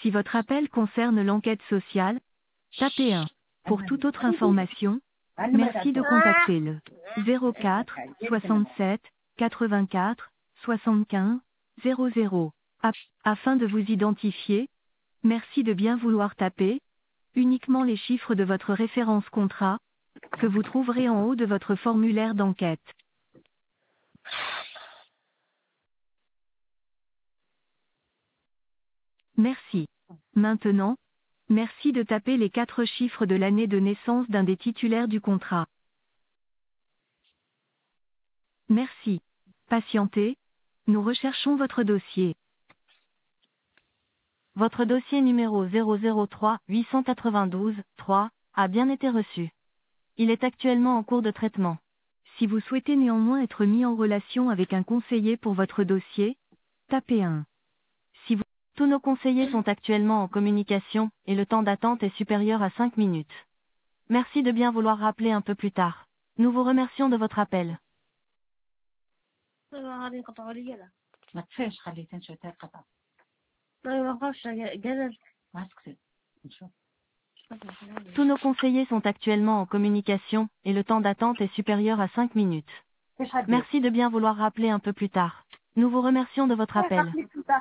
Si votre appel concerne l'enquête sociale, tapez 1. Pour toute autre information, merci de contacter le 04 67 84 75 00. Afin de vous identifier, merci de bien vouloir taper uniquement les chiffres de votre référence contrat, que vous trouverez en haut de votre formulaire d'enquête. Merci. Maintenant, merci de taper les 4 chiffres de l'année de naissance d'un des titulaires du contrat. Merci. Patientez. Nous recherchons votre dossier. Votre dossier numéro 003 892 3 a bien été reçu. Il est actuellement en cours de traitement. Si vous souhaitez néanmoins être mis en relation avec un conseiller pour votre dossier, tapez 1. Si vous... Tous nos conseillers sont actuellement en communication, et le temps d'attente est supérieur à 5 minutes. Merci de bien vouloir rappeler un peu plus tard. Nous vous remercions de votre appel. ما تفيش خليتين شوية قطع ماسك نشوف Tous nos conseillers sont actuellement en communication, et le temps d'attente est supérieur à 5 minutes. ايش هدي Merci de bien vouloir rappeler un peu plus tard. Nous vous remercions de votre appel.